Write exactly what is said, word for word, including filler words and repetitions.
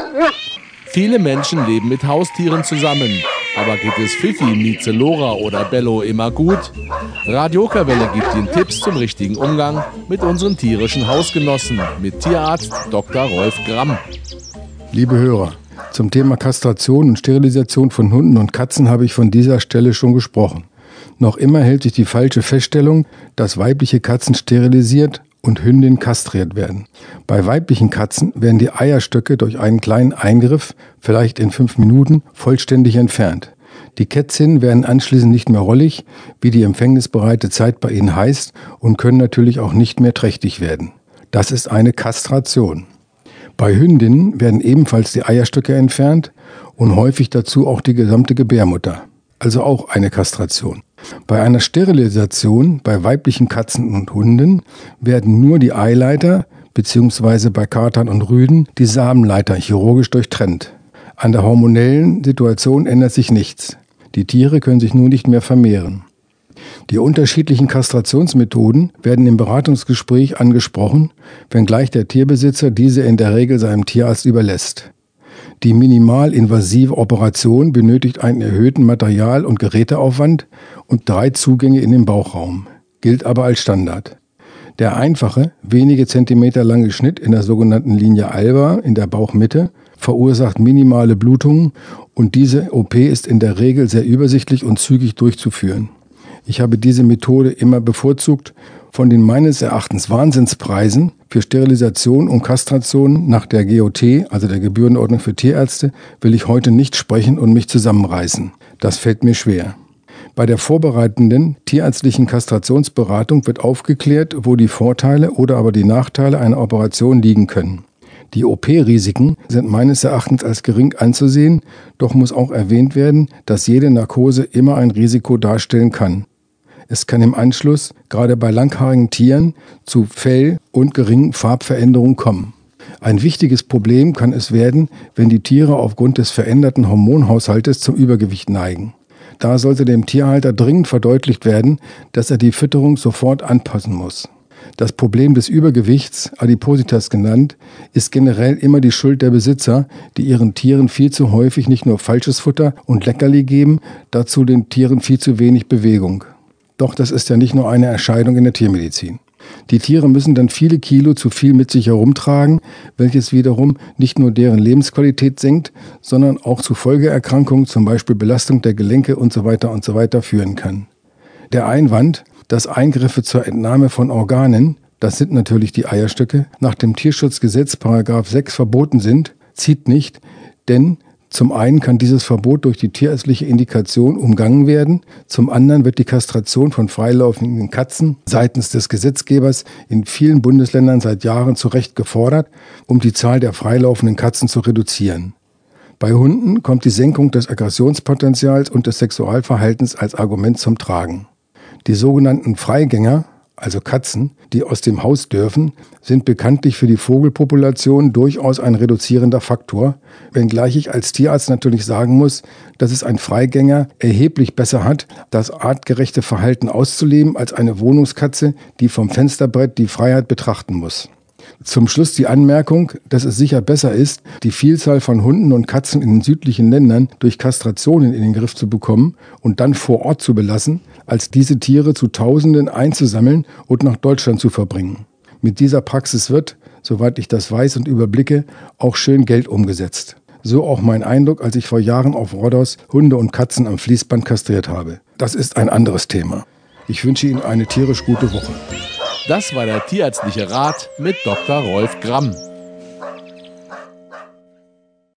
Viele Menschen leben mit Haustieren zusammen. Aber geht es Fifi, Mieze, Lora oder Bello immer gut? Radio Okerwelle gibt Ihnen Tipps zum richtigen Umgang mit unseren tierischen Hausgenossen mit Tierarzt Doktor Rolf Gramm. Liebe Hörer, zum Thema Kastration und Sterilisation von Hunden und Katzen habe ich von dieser Stelle schon gesprochen. Noch immer hält sich die falsche Feststellung, dass weibliche Katzen sterilisiert und Hündinnen kastriert werden. Bei weiblichen Katzen werden die Eierstöcke durch einen kleinen Eingriff, vielleicht in fünf Minuten, vollständig entfernt. Die Kätzchen werden anschließend nicht mehr rollig, wie die empfängnisbereite Zeit bei ihnen heißt, und können natürlich auch nicht mehr trächtig werden. Das ist eine Kastration. Bei Hündinnen werden ebenfalls die Eierstöcke entfernt und häufig dazu auch die gesamte Gebärmutter. Also auch eine Kastration. Bei einer Sterilisation bei weiblichen Katzen und Hunden werden nur die Eileiter bzw. bei Katern und Rüden die Samenleiter chirurgisch durchtrennt. An der hormonellen Situation ändert sich nichts. Die Tiere können sich nur nicht mehr vermehren. Die unterschiedlichen Kastrationsmethoden werden im Beratungsgespräch angesprochen, wenngleich der Tierbesitzer diese in der Regel seinem Tierarzt überlässt. Die minimalinvasive Operation benötigt einen erhöhten Material- und Geräteaufwand und drei Zugänge in den Bauchraum, gilt aber als Standard. Der einfache, wenige Zentimeter lange Schnitt in der sogenannten Linea alba in der Bauchmitte verursacht minimale Blutungen und diese O P ist in der Regel sehr übersichtlich und zügig durchzuführen. Ich habe diese Methode immer bevorzugt. Von den meines Erachtens Wahnsinnspreisen für Sterilisation und Kastration nach der G O T, also der Gebührenordnung für Tierärzte, will ich heute nicht sprechen und mich zusammenreißen. Das fällt mir schwer. Bei der vorbereitenden tierärztlichen Kastrationsberatung wird aufgeklärt, wo die Vorteile oder aber die Nachteile einer Operation liegen können. Die O P-Risiken sind meines Erachtens als gering anzusehen, doch muss auch erwähnt werden, dass jede Narkose immer ein Risiko darstellen kann. Es kann im Anschluss, gerade bei langhaarigen Tieren, zu Fell- und geringen Farbveränderungen kommen. Ein wichtiges Problem kann es werden, wenn die Tiere aufgrund des veränderten Hormonhaushaltes zum Übergewicht neigen. Da sollte dem Tierhalter dringend verdeutlicht werden, dass er die Fütterung sofort anpassen muss. Das Problem des Übergewichts, Adipositas genannt, ist generell immer die Schuld der Besitzer, die ihren Tieren viel zu häufig nicht nur falsches Futter und Leckerli geben, dazu den Tieren viel zu wenig Bewegung. Doch das ist ja nicht nur eine Erscheinung in der Tiermedizin. Die Tiere müssen dann viele Kilo zu viel mit sich herumtragen, welches wiederum nicht nur deren Lebensqualität senkt, sondern auch zu Folgeerkrankungen, zum Beispiel Belastung der Gelenke und so weiter und so weiter führen kann. Der Einwand, dass Eingriffe zur Entnahme von Organen, das sind natürlich die Eierstöcke, nach dem Tierschutzgesetz Paragraph sechs verboten sind, zieht nicht, denn zum einen kann dieses Verbot durch die tierärztliche Indikation umgangen werden, zum anderen wird die Kastration von freilaufenden Katzen seitens des Gesetzgebers in vielen Bundesländern seit Jahren zu Recht gefordert, um die Zahl der freilaufenden Katzen zu reduzieren. Bei Hunden kommt die Senkung des Aggressionspotenzials und des Sexualverhaltens als Argument zum Tragen. Die sogenannten Freigänger, also Katzen, die aus dem Haus dürfen, sind bekanntlich für die Vogelpopulation durchaus ein reduzierender Faktor, wenngleich ich als Tierarzt natürlich sagen muss, dass es ein Freigänger erheblich besser hat, das artgerechte Verhalten auszuleben, als eine Wohnungskatze, die vom Fensterbrett die Freiheit betrachten muss. Zum Schluss die Anmerkung, dass es sicher besser ist, die Vielzahl von Hunden und Katzen in den südlichen Ländern durch Kastrationen in den Griff zu bekommen und dann vor Ort zu belassen, als diese Tiere zu Tausenden einzusammeln und nach Deutschland zu verbringen. Mit dieser Praxis wird, soweit ich das weiß und überblicke, auch schön Geld umgesetzt. So auch mein Eindruck, als ich vor Jahren auf Rhodos Hunde und Katzen am Fließband kastriert habe. Das ist ein anderes Thema. Ich wünsche Ihnen eine tierisch gute Woche. Das war der tierärztliche Rat mit Doktor Rolf Gramm.